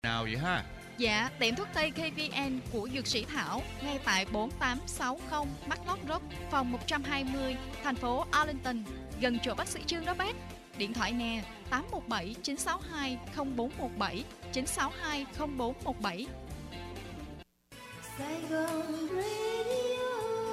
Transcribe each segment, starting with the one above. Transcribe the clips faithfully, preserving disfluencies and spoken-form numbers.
nào vậy ha? Dạ, tiệm thuốc Tây ca vê en của Dược sĩ Thảo, ngay tại bốn tám sáu không McLeod Road, phòng một trăm hai mươi, thành phố Arlington, gần chỗ bác sĩ Trương đó bác. Điện thoại nè, tám một bảy chín sáu hai không bốn một bảy, chín sáu hai không bốn một bảy. Sài Gòn Radio.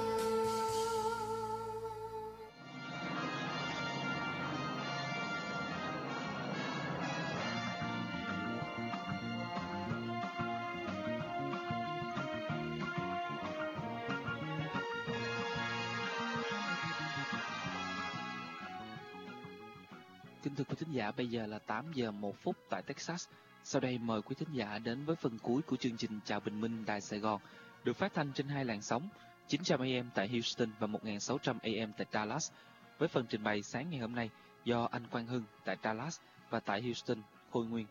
Kính thưa quý thính giả, bây giờ là tám giờ một phút tại Texas. Sau đây mời quý thính giả đến với phần cuối của chương trình Chào Bình Minh Đài Sài Gòn, được phát thanh trên hai làn sóng chín trăm a em tại Houston và một nghìn sáu trăm a em tại Dallas, với phần trình bày sáng ngày hôm nay do anh Quang Hưng tại Dallas và tại Houston, Khôi Nguyên.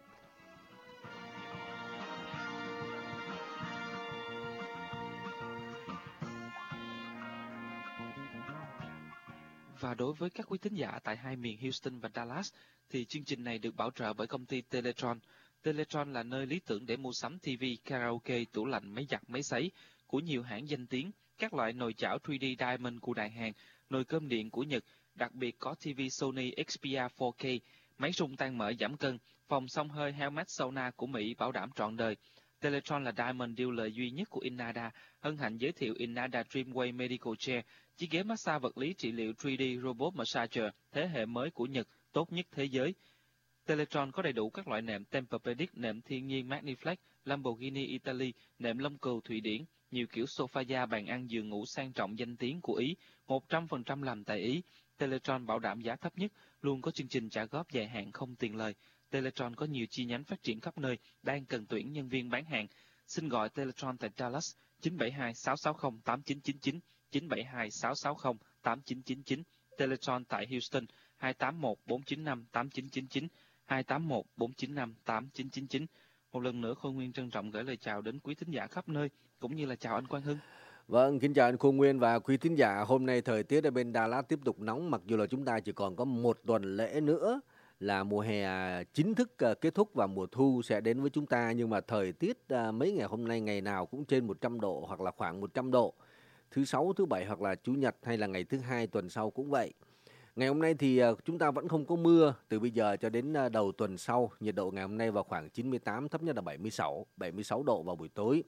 Và đối với các quý thính giả tại hai miền Houston và Dallas, thì chương trình này được bảo trợ bởi công ty Teletron. Teletron là nơi lý tưởng để mua sắm ti vi, karaoke, tủ lạnh, máy giặt, máy sấy của nhiều hãng danh tiếng, các loại nồi chảo ba D Diamond của Đại Hàn, nồi cơm điện của Nhật, đặc biệt có ti vi Sony Xperia bốn K, máy rung tan mỡ giảm cân, phòng xông hơi Helmet Sauna của Mỹ bảo đảm trọn đời. Teletron là Diamond dealer duy nhất của Innada, hân hạnh giới thiệu Innada Dreamway Medical Chair, chiếc ghế massage vật lý trị liệu ba D Robot Massager thế hệ mới của Nhật, tốt nhất thế giới. Teletron có đầy đủ các loại nệm Tempur-Pedic, nệm thiên nhiên Magniflex, Lamborghini Italy, nệm lông cừu Thụy Điển, nhiều kiểu sofa da, bàn ăn, giường ngủ sang trọng danh tiếng của Ý, một trăm phần trăm làm tại Ý. Teletron bảo đảm giá thấp nhất, luôn có chương trình trả góp dài hạn không tiền lời. Teletron có nhiều chi nhánh phát triển khắp nơi, đang cần tuyển nhân viên bán hàng. Xin gọi Teletron tại Dallas chín bảy hai sáu sáu không tám chín chín chín, chín bảy hai sáu sáu không tám chín chín chín. Teletron tại Houston hai tám một bốn chín năm tám chín chín chín, hai tám một bốn chín năm tám chín chín chín. Một lần nữa Khôi Nguyên trân trọng gửi lời chào đến quý thính giả khắp nơi, cũng như là chào anh Quang Hưng. Vâng, kính chào anh Khôi Nguyên và quý thính giả. Hôm nay thời tiết ở bên Dallas tiếp tục nóng, mặc dù là chúng ta chỉ còn có một tuần lễ nữa là mùa hè chính thức kết thúc và mùa thu sẽ đến với chúng ta, nhưng mà thời tiết mấy ngày hôm nay ngày nào cũng trên một trăm độ hoặc là khoảng một trăm độ. Thứ sáu, thứ bảy hoặc là chủ nhật hay là ngày thứ hai tuần sau cũng vậy. Ngày hôm nay thì chúng ta vẫn không có mưa, từ bây giờ cho đến đầu tuần sau, nhiệt độ ngày hôm nay vào khoảng chín mươi tám, thấp nhất là bảy mươi sáu, bảy mươi sáu độ vào buổi tối.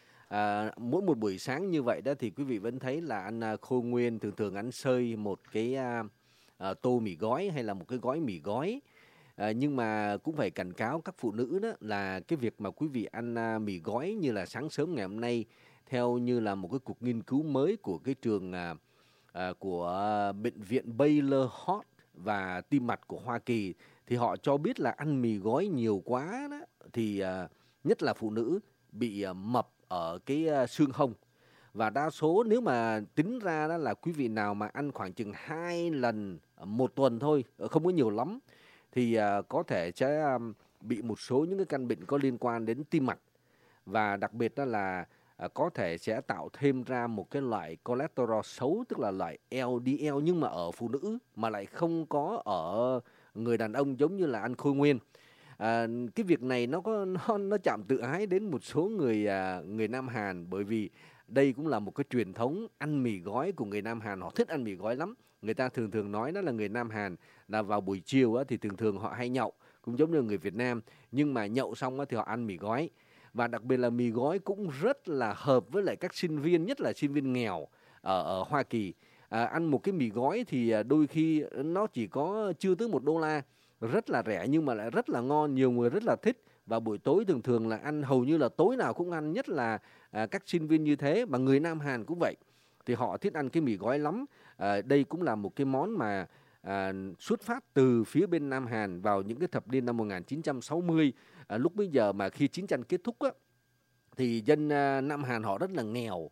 À, mỗi một buổi sáng như vậy đó thì quý vị vẫn thấy là anh Khôi Nguyên thường thường ăn xơi một cái à, à, tô mì gói hay là một cái gói mì gói. À, nhưng mà cũng phải cảnh cáo các phụ nữ đó là cái việc mà quý vị ăn à, mì gói như là sáng sớm ngày hôm nay, theo như là một cái cuộc nghiên cứu mới của cái trường à, à, của bệnh viện Baylor Heart và tim mạch của Hoa Kỳ, thì họ cho biết là ăn mì gói nhiều quá đó thì à, nhất là phụ nữ bị à, mập ở cái à, xương hông. Và đa số nếu mà tính ra đó là quý vị nào mà ăn khoảng chừng hai lần một tuần thôi, không có nhiều lắm, thì uh, có thể sẽ um, bị một số những cái căn bệnh có liên quan đến tim mạch. Và đặc biệt đó là uh, có thể sẽ tạo thêm ra một cái loại cholesterol xấu, tức là loại L D L nhưng mà ở phụ nữ mà lại không có ở người đàn ông, giống như là anh Khôi Nguyên. À, cái việc này nó có nó, nó chạm tự ái đến một số người uh, người Nam Hàn, bởi vì đây cũng là một cái truyền thống ăn mì gói của người Nam Hàn. Họ thích ăn mì gói lắm. Người ta thường thường nói đó là người Nam Hàn là vào buổi chiều á, thì thường thường họ hay nhậu, cũng giống như người Việt Nam. Nhưng mà nhậu xong á, thì họ ăn mì gói. Và đặc biệt là mì gói cũng rất là hợp với lại các sinh viên, nhất là sinh viên nghèo ở, ở Hoa Kỳ. À, ăn một cái mì gói thì đôi khi nó chỉ có chưa tới một đô la, rất là rẻ nhưng mà lại rất là ngon, nhiều người rất là thích. Và buổi tối thường thường là ăn, hầu như là tối nào cũng ăn, nhất là à, các sinh viên như thế, và người Nam Hàn cũng vậy, thì họ thích ăn cái mì gói lắm. À, đây cũng là một cái món mà à, xuất phát từ phía bên Nam Hàn vào những cái thập niên năm một nghìn chín trăm sáu mươi. À, lúc bây giờ mà khi chiến tranh kết thúc á, thì dân à, Nam Hàn họ rất là nghèo,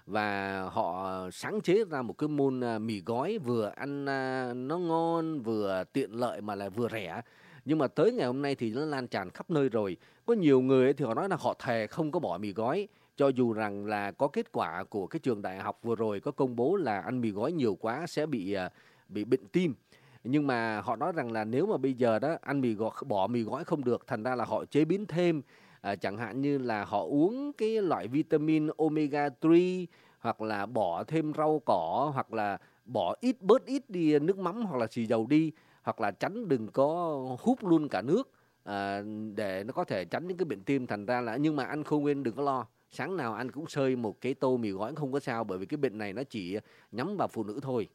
và họ sáng chế ra một cái môn à, mì gói vừa ăn à, nó ngon, vừa tiện lợi mà lại vừa rẻ. Nhưng mà tới ngày hôm nay thì nó lan tràn khắp nơi rồi. Có nhiều người thì họ nói là họ thề không có bỏ mì gói, cho dù rằng là có kết quả của cái trường đại học vừa rồi có công bố là ăn mì gói nhiều quá sẽ bị bị bệnh tim. Nhưng mà họ nói rằng là nếu mà bây giờ đó ăn mì gói, bỏ mì gói không được, thành ra là họ chế biến thêm À, chẳng hạn như là họ uống cái loại vitamin omega ba, hoặc là bỏ thêm rau cỏ, hoặc là bỏ ít bớt ít đi nước mắm hoặc là xì dầu đi, hoặc là tránh đừng có húp luôn cả nước, à, để nó có thể tránh những cái bệnh tim. Thành ra là, nhưng mà anh không quên đừng có lo, sáng nào anh cũng xơi một cái tô mì gói không có sao, bởi vì cái bệnh này nó chỉ nhắm vào phụ nữ thôi.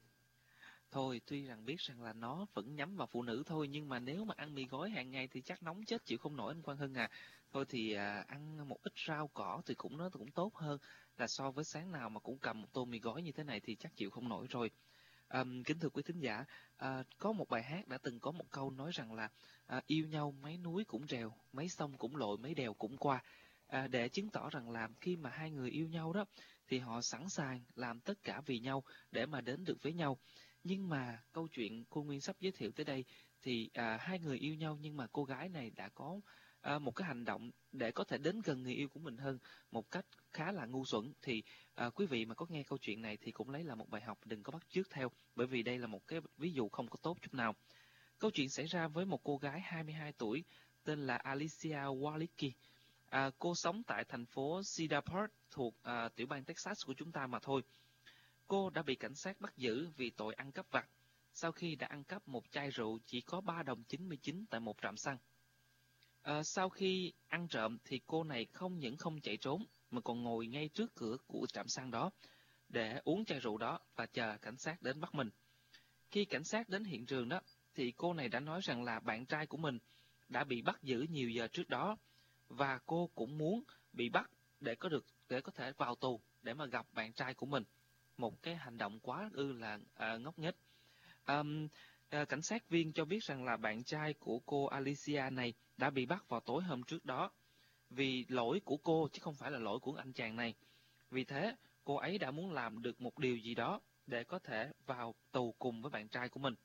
Thôi, tuy rằng biết rằng là nó vẫn nhắm vào phụ nữ thôi, nhưng mà nếu mà ăn mì gói hàng ngày thì chắc nóng chết chịu không nổi anh Quang Hưng à. Thôi thì à, ăn một ít rau cỏ thì cũng nó cũng tốt hơn là so với sáng nào mà cũng cầm một tô mì gói như thế này thì chắc chịu không nổi rồi. À, kính thưa quý thính giả, à, có một bài hát đã từng có một câu nói rằng là à, yêu nhau mấy núi cũng trèo, mấy sông cũng lội, mấy đèo cũng qua. À, để chứng tỏ rằng là khi mà hai người yêu nhau đó thì họ sẵn sàng làm tất cả vì nhau để mà đến được với nhau. Nhưng mà câu chuyện cô Nguyên sắp giới thiệu tới đây thì à, hai người yêu nhau nhưng mà cô gái này đã có à, một cái hành động để có thể đến gần người yêu của mình hơn một cách khá là ngu xuẩn. Thì à, quý vị mà có nghe câu chuyện này thì cũng lấy là một bài học, đừng có bắt chước theo, bởi vì đây là một cái ví dụ không có tốt chút nào. Câu chuyện xảy ra với một cô gái hai mươi hai tuổi tên là Alicia Walicki. À, cô sống tại thành phố Cedar Park thuộc à, tiểu bang Texas của chúng ta mà thôi. Cô đã bị cảnh sát bắt giữ vì tội ăn cắp vặt sau khi đã ăn cắp một chai rượu chỉ có ba đồng chín mươi chín tại một trạm xăng. À, sau khi ăn trộm thì cô này không những không chạy trốn mà còn ngồi ngay trước cửa của trạm xăng đó để uống chai rượu đó và chờ cảnh sát đến bắt mình. Khi cảnh sát đến hiện trường đó thì cô này đã nói rằng là bạn trai của mình đã bị bắt giữ nhiều giờ trước đó và cô cũng muốn bị bắt để có được để có thể vào tù để mà gặp bạn trai của mình. Một cái hành động quá ư là à, ngốc nghếch. À, à, cảnh sát viên cho biết rằng là bạn trai của cô Alicia này đã bị bắt vào tối hôm trước đó vì lỗi của cô chứ không phải là lỗi của anh chàng này. Vì thế cô ấy đã muốn làm được một điều gì đó để có thể vào tù cùng với bạn trai của mình.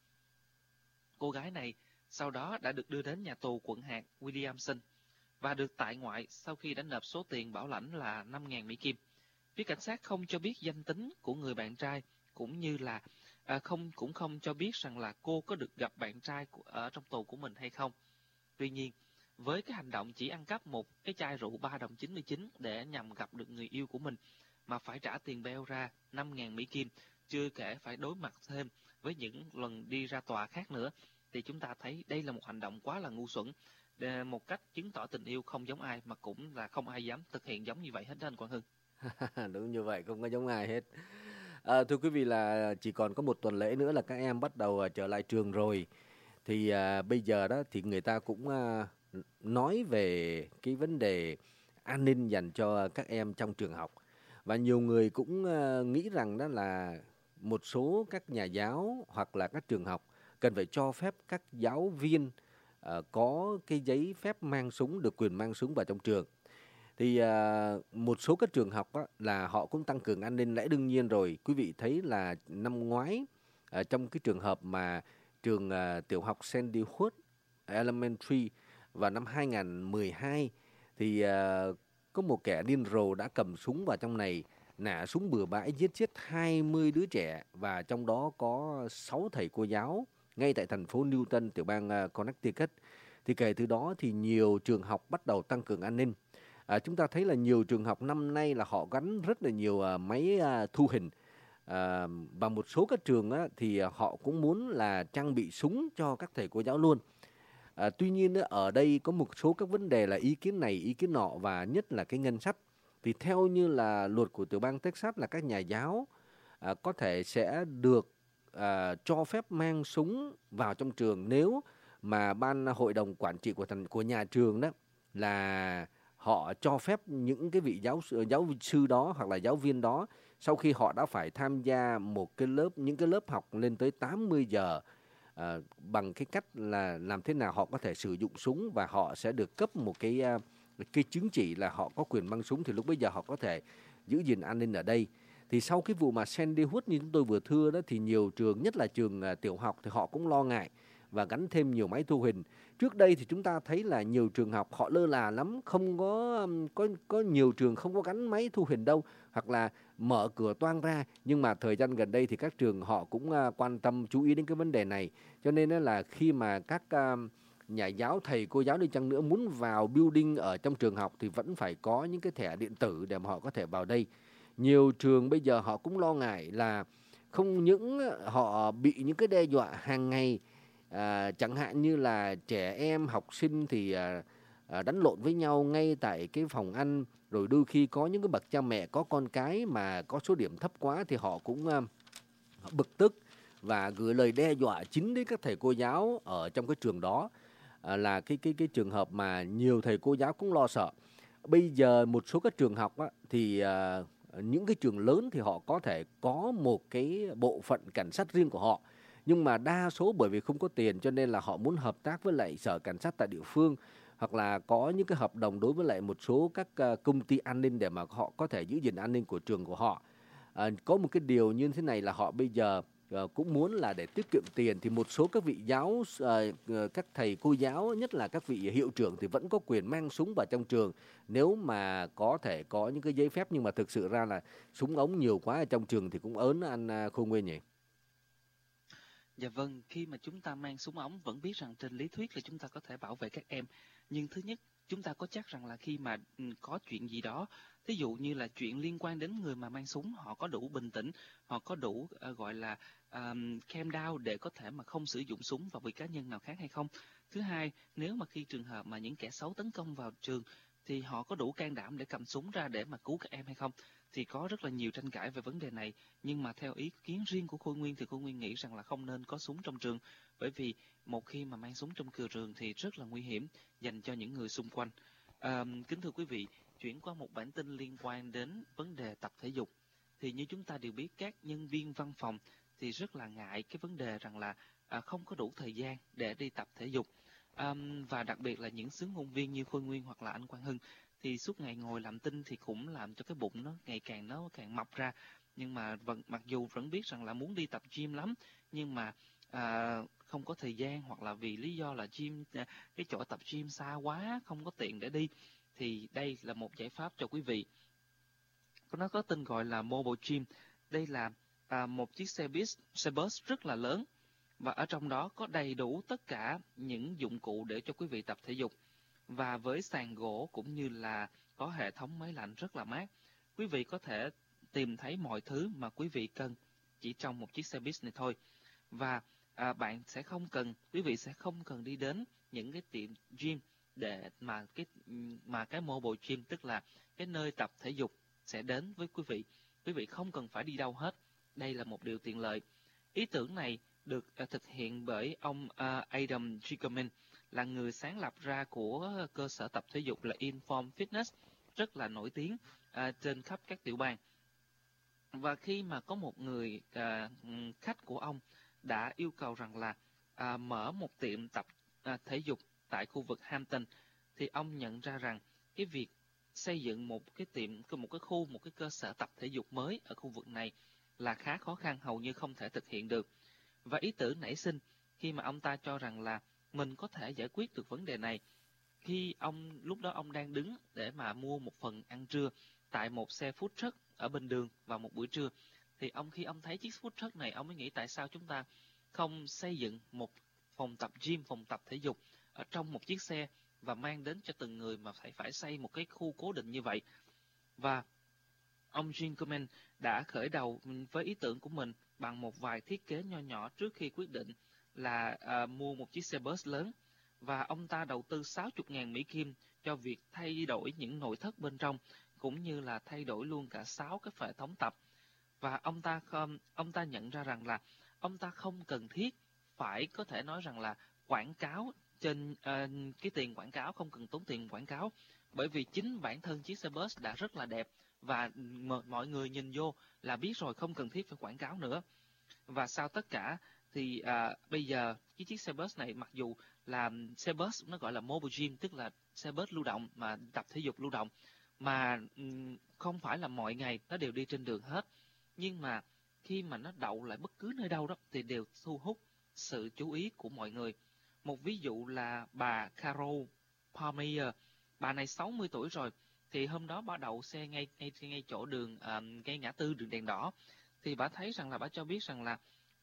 Cô gái này sau đó đã được đưa đến nhà tù quận hạt Williamson và được tại ngoại sau khi đã nộp số tiền bảo lãnh là năm nghìn Mỹ Kim. Phía cảnh sát không cho biết danh tính của người bạn trai, cũng như là à, không cũng không cho biết rằng là cô có được gặp bạn trai của, ở trong tù của mình hay không. Tuy nhiên, với cái hành động chỉ ăn cắp một cái chai rượu ba đồng chín mươi chín để nhằm gặp được người yêu của mình mà phải trả tiền beo ra năm nghìn Mỹ Kim, chưa kể phải đối mặt thêm với những lần đi ra tòa khác nữa, thì chúng ta thấy đây là một hành động quá là ngu xuẩn, để một cách chứng tỏ tình yêu không giống ai, mà cũng là không ai dám thực hiện giống như vậy hết đó anh Quang Hưng. Đúng như vậy, không có giống ai hết. À, thưa quý vị, là chỉ còn có một tuần lễ nữa là các em bắt đầu uh, trở lại trường rồi. Thì uh, bây giờ đó thì người ta cũng uh, nói về cái vấn đề an ninh dành cho các em trong trường học. Và nhiều người cũng uh, nghĩ rằng đó là một số các nhà giáo hoặc là các trường học cần phải cho phép các giáo viên uh, có cái giấy phép mang súng, được quyền mang súng vào trong trường. Thì uh, một số các trường học á, là họ cũng tăng cường an ninh, lẽ đương nhiên rồi. Quý vị thấy là năm ngoái ở trong cái trường hợp mà trường uh, tiểu học Sandy Hook Elementary vào năm hai nghìn không trăm mười hai thì uh, có một kẻ điên rồ đã cầm súng vào trong này, nã súng bừa bãi giết chết hai mươi đứa trẻ, và trong đó có sáu thầy cô giáo ngay tại thành phố Newton, tiểu bang uh, Connecticut. Thì kể từ đó thì nhiều trường học bắt đầu tăng cường an ninh. À, chúng ta thấy là nhiều trường học năm nay là họ gắn rất là nhiều uh, máy uh, thu hình, à, và một số các trường á, thì họ cũng muốn là trang bị súng cho các thầy cô giáo luôn. À, tuy nhiên á, ở đây có một số các vấn đề là ý kiến này ý kiến nọ, và nhất là cái ngân sách. Thì theo như là luật của tiểu bang Texas là các nhà giáo à, có thể sẽ được à, cho phép mang súng vào trong trường nếu mà ban hội đồng quản trị của thành của nhà trường đó là họ cho phép những cái vị giáo giáo sư đó hoặc là giáo viên đó, sau khi họ đã phải tham gia một cái lớp những cái lớp học lên tới tám mươi giờ à, bằng cái cách là làm thế nào họ có thể sử dụng súng, và họ sẽ được cấp một cái cái chứng chỉ là họ có quyền mang súng, thì lúc bây giờ họ có thể giữ gìn an ninh ở đây. Thì sau cái vụ mà Sandy Hook như chúng tôi vừa thưa đó, thì nhiều trường, nhất là trường uh, tiểu học, thì họ cũng lo ngại và gắn thêm nhiều máy thu hình. Trước đây thì chúng ta thấy là nhiều trường học họ lơ là lắm, không có có có nhiều trường không có gắn máy thu hình đâu, hoặc là mở cửa toang ra. Nhưng mà thời gian gần đây thì các trường họ cũng uh, quan tâm chú ý đến cái vấn đề này. Cho nên là khi mà các uh, nhà giáo, thầy cô giáo đi chăng nữa muốn vào building ở trong trường học thì vẫn phải có những cái thẻ điện tử để mà họ có thể vào đây. Nhiều trường bây giờ họ cũng lo ngại là không những họ bị những cái đe dọa hàng ngày, à, chẳng hạn như là trẻ em, học sinh thì à, à, đánh lộn với nhau ngay tại cái phòng ăn, rồi đôi khi có những cái bậc cha mẹ có con cái mà có số điểm thấp quá thì họ cũng à, bực tức và gửi lời đe dọa chính đến các thầy cô giáo ở trong cái trường đó, à, là cái cái cái trường hợp mà nhiều thầy cô giáo cũng lo sợ. Bây giờ một số các trường học á, thì à, những cái trường lớn thì họ có thể có một cái bộ phận cảnh sát riêng của họ, nhưng mà đa số bởi vì không có tiền cho nên là họ muốn hợp tác với lại sở cảnh sát tại địa phương, hoặc là có những cái hợp đồng đối với lại một số các à, công ty an ninh để mà họ có thể giữ gìn an ninh của trường của họ. À, có một cái điều như thế này là họ bây giờ à, cũng muốn là để tiết kiệm tiền thì một số các vị giáo, à, các thầy cô giáo, nhất là các vị hiệu trưởng thì vẫn có quyền mang súng vào trong trường nếu mà có thể có những cái giấy phép, nhưng mà thực sự ra là súng ống nhiều quá ở trong trường thì cũng ớn anh à, Khôi Nguyên nhỉ? Dạ vâng, khi mà chúng ta mang súng ống vẫn biết rằng trên lý thuyết là chúng ta có thể bảo vệ các em. Nhưng thứ nhất, chúng ta có chắc rằng là khi mà ừ, có chuyện gì đó, ví dụ như là chuyện liên quan đến người mà mang súng, họ có đủ bình tĩnh, họ có đủ uh, gọi là um, calm down để có thể mà không sử dụng súng vào việc cá nhân nào khác hay không. Thứ hai, nếu mà khi trường hợp mà những kẻ xấu tấn công vào trường, thì họ có đủ can đảm để cầm súng ra để mà cứu các em hay không. Thì có rất là nhiều tranh cãi về vấn đề này, nhưng mà theo ý kiến riêng của Khôi Nguyên thì Khôi Nguyên nghĩ rằng là không nên có súng trong trường, bởi vì một khi mà mang súng trong cửa trường thì rất là nguy hiểm dành cho những người xung quanh. À, kính thưa quý vị, chuyển qua một bản tin liên quan đến vấn đề tập thể dục. Thì như chúng ta đều biết, các nhân viên văn phòng thì rất là ngại cái vấn đề rằng là à, không có đủ thời gian để đi tập thể dục. À, và đặc biệt là những xướng ngôn viên như Khôi Nguyên hoặc là anh Quang Hưng thì suốt ngày ngồi làm tin thì cũng làm cho cái bụng nó ngày càng nó càng mập ra. Nhưng mà vẫn, mặc dù vẫn biết rằng là muốn đi tập gym lắm, nhưng mà à, không có thời gian, hoặc là vì lý do là gym cái chỗ tập gym xa quá, không có tiện để đi, thì đây là một giải pháp cho quý vị. Nó có tên gọi là Mobile Gym. Đây là à, một chiếc xe bus, xe bus rất là lớn, và ở trong đó có đầy đủ tất cả những dụng cụ để cho quý vị tập thể dục. Và với sàn gỗ cũng như là có hệ thống máy lạnh rất là mát. Quý vị có thể tìm thấy mọi thứ mà quý vị cần chỉ trong một chiếc xe buýt này thôi. Và à, bạn sẽ không cần, quý vị sẽ không cần đi đến những cái tiệm gym để mà cái mà cái mobile gym, tức là cái nơi tập thể dục sẽ đến với quý vị. Quý vị không cần phải đi đâu hết. Đây là một điều tiện lợi. Ý tưởng này được uh, thực hiện bởi ông uh, Adam Gigerman, là người sáng lập ra của cơ sở tập thể dục là Inform Fitness, rất là nổi tiếng uh, trên khắp các tiểu bang. Và khi mà có một người uh, khách của ông đã yêu cầu rằng là uh, mở một tiệm tập uh, thể dục tại khu vực Hampton, thì ông nhận ra rằng cái việc xây dựng một cái tiệm, một cái khu, một cái cơ sở tập thể dục mới ở khu vực này là khá khó khăn, hầu như không thể thực hiện được. Và ý tưởng nảy sinh khi mà ông ta cho rằng là mình có thể giải quyết được vấn đề này. Khi ông lúc đó ông đang đứng để mà mua một phần ăn trưa tại một xe food truck ở bên đường vào một buổi trưa, thì ông khi ông thấy chiếc food truck này, ông mới nghĩ tại sao chúng ta không xây dựng một phòng tập gym, phòng tập thể dục ở trong một chiếc xe và mang đến cho từng người, mà phải phải xây một cái khu cố định như vậy. Và ông Gigerman đã khởi đầu với ý tưởng của mình bằng một vài thiết kế nho nhỏ trước khi quyết định là uh, mua một chiếc xe bus lớn. Và ông ta đầu tư sáu mươi nghìn Mỹ Kim cho việc thay đổi những nội thất bên trong, cũng như là thay đổi luôn cả sáu cái hệ thống tập. Và ông ta không, ông ta nhận ra rằng là ông ta không cần thiết phải có thể nói rằng là quảng cáo trên uh, cái tiền quảng cáo, không cần tốn tiền quảng cáo, bởi vì chính bản thân chiếc xe bus đã rất là đẹp và mọi người nhìn vô là biết rồi, không cần thiết phải quảng cáo nữa. Và sau tất cả thì à, bây giờ cái chiếc xe bus này, mặc dù là xe bus nó gọi là mobile gym, tức là xe bus lưu động mà tập thể dục lưu động, mà um, không phải là mọi ngày nó đều đi trên đường hết, nhưng mà khi mà nó đậu lại bất cứ nơi đâu đó thì đều thu hút sự chú ý của mọi người. Một ví dụ là bà Carol Palmer, bà này sáu mươi tuổi rồi, thì hôm đó bà đậu xe ngay ngay ngay chỗ đường uh, ngay ngã tư đường đèn đỏ, thì bà thấy rằng là bà cho biết rằng là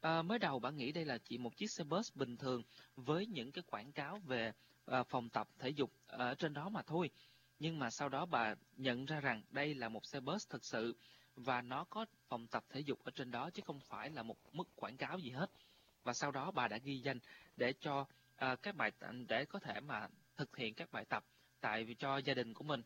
À, mới đầu bạn nghĩ đây là chỉ một chiếc xe bus bình thường với những cái quảng cáo về à, phòng tập thể dục ở trên đó mà thôi. Nhưng mà sau đó bà nhận ra rằng đây là một xe bus thực sự và nó có phòng tập thể dục ở trên đó chứ không phải là một mức quảng cáo gì hết. Và sau đó bà đã ghi danh để cho à, các bài để có thể mà thực hiện các bài tập tại vì cho gia đình của mình.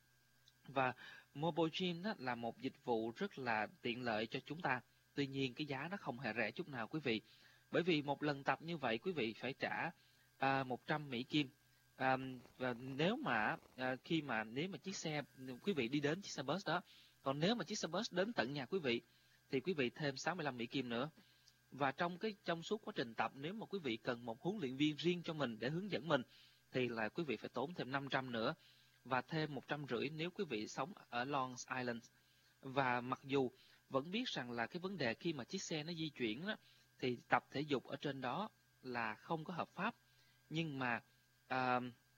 Và Mobile Gym đó là một dịch vụ rất là tiện lợi cho chúng ta. Tuy nhiên cái giá nó không hề rẻ chút nào quý vị. Bởi vì một lần tập như vậy quý vị phải trả à, một trăm Mỹ Kim. À, và nếu mà à, khi mà nếu mà chiếc xe quý vị đi đến chiếc xe bus đó, còn nếu mà chiếc xe bus đến tận nhà quý vị thì quý vị thêm sáu mươi lăm Mỹ Kim nữa. Và trong cái trong suốt quá trình tập, nếu mà quý vị cần một huấn luyện viên riêng cho mình để hướng dẫn mình thì là quý vị phải tốn thêm năm trăm nữa và thêm một trăm rưỡi nếu quý vị sống ở Long Island. Và mặc dù vẫn biết rằng là cái vấn đề khi mà chiếc xe nó di chuyển đó, thì tập thể dục ở trên đó là không có hợp pháp, nhưng mà à,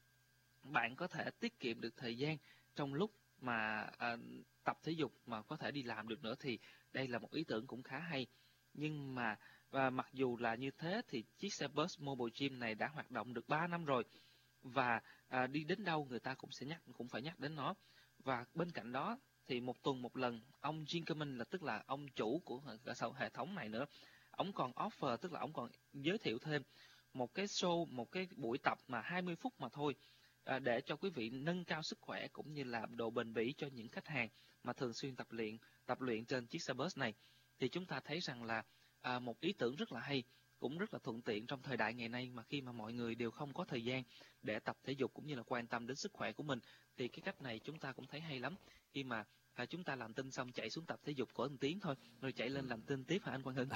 bạn có thể tiết kiệm được thời gian trong lúc mà à, tập thể dục mà có thể đi làm được nữa, thì đây là một ý tưởng cũng khá hay. Nhưng mà và mặc dù là như thế thì chiếc xe bus Mobile Gym này đã hoạt động được ba năm rồi, và à, đi đến đâu người ta cũng sẽ nhắc cũng phải nhắc đến nó. Và bên cạnh đó thì một tuần một lần, ông Ginkelman là tức là ông chủ của hệ thống này nữa, ông còn offer, tức là ông còn giới thiệu thêm một cái show, một cái buổi tập mà hai mươi phút mà thôi, à, để cho quý vị nâng cao sức khỏe cũng như là độ bền bỉ cho những khách hàng mà thường xuyên tập luyện tập luyện trên chiếc xe bus này. Thì chúng ta thấy rằng là à, một ý tưởng rất là hay, cũng rất là thuận tiện trong thời đại ngày nay mà khi mà mọi người đều không có thời gian để tập thể dục cũng như là quan tâm đến sức khỏe của mình, thì cái cách này chúng ta cũng thấy hay lắm. Khi mà à, chúng ta làm tin xong chạy xuống tập thể dục của một tiếng thôi, rồi chạy lên làm tin tiếp hả anh Quang Hưng?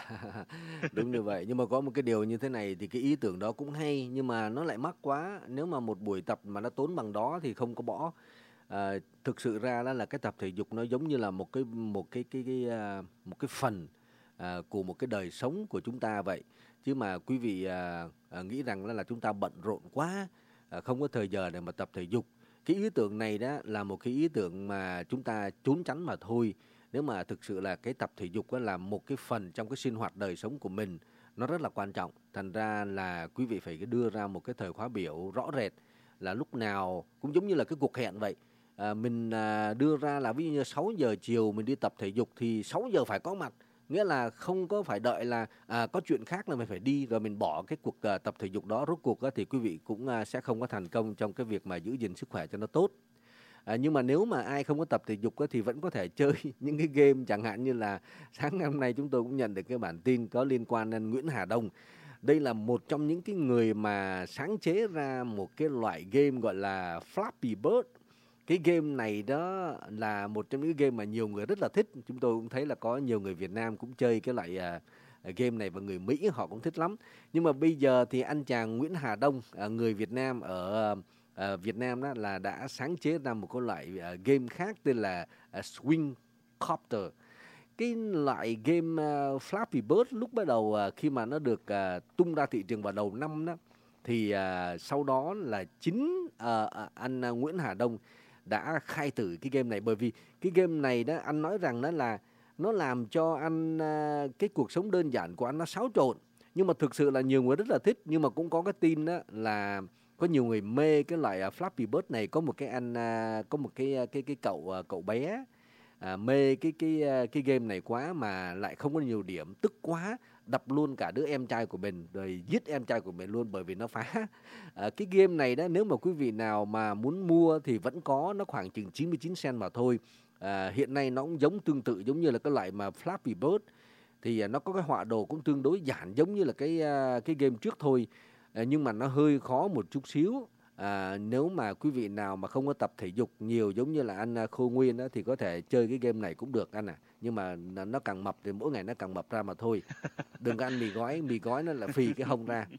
Đúng như vậy, nhưng mà có một cái điều như thế này thì cái ý tưởng đó cũng hay, nhưng mà nó lại mắc quá. Nếu mà một buổi tập mà nó tốn bằng đó thì không có bỏ. À, thực sự ra đó là cái tập thể dục nó giống như là một cái một cái cái cái, à, một cái phần à, của một cái đời sống của chúng ta vậy. Chứ mà quý vị à, à, nghĩ rằng là, là chúng ta bận rộn quá, à, không có thời giờ để mà tập thể dục. Cái ý tưởng này đó là một cái ý tưởng mà chúng ta trốn tránh mà thôi. Nếu mà thực sự là cái tập thể dục đó là một cái phần trong cái sinh hoạt đời sống của mình, nó rất là quan trọng. Thành ra là quý vị phải đưa ra một cái thời khóa biểu rõ rệt, là lúc nào cũng giống như là cái cuộc hẹn vậy. À, mình à, đưa ra là ví dụ như sáu giờ chiều mình đi tập thể dục thì sáu giờ phải có mặt. Nghĩa là không có phải đợi là à, có chuyện khác là mình phải đi rồi mình bỏ cái cuộc à, tập thể dục đó. Rốt cuộc á, thì quý vị cũng à, sẽ không có thành công trong cái việc mà giữ gìn sức khỏe cho nó tốt. À, nhưng mà nếu mà ai không có tập thể dục á, thì vẫn có thể chơi những cái game, chẳng hạn như là sáng hôm nay chúng tôi cũng nhận được cái bản tin có liên quan đến Nguyễn Hà Đông. Đây là một trong những cái người mà sáng chế ra một cái loại game gọi là Flappy Bird. Cái game này đó là một trong những game mà nhiều người rất là thích. Chúng tôi cũng thấy là có nhiều người Việt Nam cũng chơi cái loại à, game này và người Mỹ họ cũng thích lắm. Nhưng mà bây giờ thì anh chàng Nguyễn Hà Đông, à, người Việt Nam ở à, Việt Nam đó, là đã sáng chế ra một cái loại à, game khác tên là à, Swing Copter. Cái loại game uh, Flappy Bird lúc bắt đầu uh, khi mà nó được uh, tung ra thị trường vào đầu năm đó, thì uh, sau đó là chính uh, anh uh, Nguyễn Hà Đông đã khai tử cái game này. Bởi vì cái game này đó, anh nói rằng đó là nó làm cho anh uh, cái cuộc sống đơn giản của anh nó xáo trộn. Nhưng mà thực sự là nhiều người rất là thích. Nhưng mà cũng có cái tin đó là có nhiều người mê cái loại uh, Flappy Bird này. Có một cái anh uh, có một cái cái cái cậu uh, cậu bé À, mê cái cái cái game này quá mà lại không có nhiều điểm, tức quá, đập luôn cả đứa em trai của mình rồi giết em trai của mình luôn bởi vì nó phá. À, cái game này đó, nếu mà quý vị nào mà muốn mua thì vẫn có, nó khoảng chừng chín mươi chín cent mà thôi. À, hiện nay nó cũng giống tương tự giống như là cái loại mà Flappy Bird, thì nó có cái họa đồ cũng tương đối giản giống như là cái cái game trước thôi. À, nhưng mà nó hơi khó một chút xíu. À, nếu mà quý vị nào mà không có tập thể dục nhiều giống như là anh Khôi Nguyên đó, thì có thể chơi cái game này cũng được anh à. Nhưng mà nó càng mập thì mỗi ngày nó càng mập ra mà thôi. Đừng có ăn mì gói, mì gói nó là phì cái hông ra.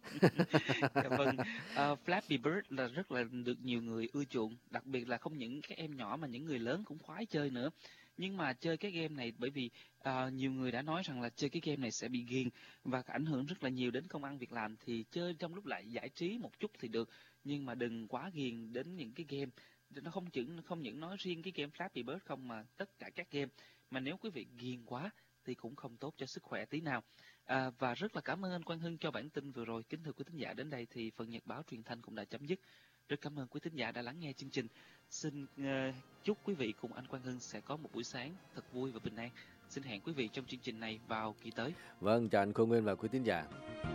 Dạ vâng, uh, Flappy Bird là rất là được nhiều người ưa chuộng, đặc biệt là không những các em nhỏ mà những người lớn cũng khoái chơi nữa. Nhưng mà chơi cái game này bởi vì uh, nhiều người đã nói rằng là chơi cái game này sẽ bị ghiền và ảnh hưởng rất là nhiều đến công ăn việc làm, thì chơi trong lúc lại giải trí một chút thì được, nhưng mà đừng quá ghiền đến những cái game. Nó không chừng không những nói riêng cái game Flappy Bird không, mà tất cả các game, mà nếu quý vị ghiền quá thì cũng không tốt cho sức khỏe tí nào. À, và rất là cảm ơn anh Quang Hưng cho bản tin vừa rồi. Kính thưa quý thính giả, đến đây thì phần nhật báo truyền thanh cũng đã chấm dứt. Rất cảm ơn quý thính giả đã lắng nghe chương trình. Xin uh, chúc quý vị cùng anh Quang Hưng sẽ có một buổi sáng thật vui và bình an. Xin hẹn quý vị trong chương trình này vào kỳ tới. Vâng, chào anh Khôi Nguyên và quý thính giả.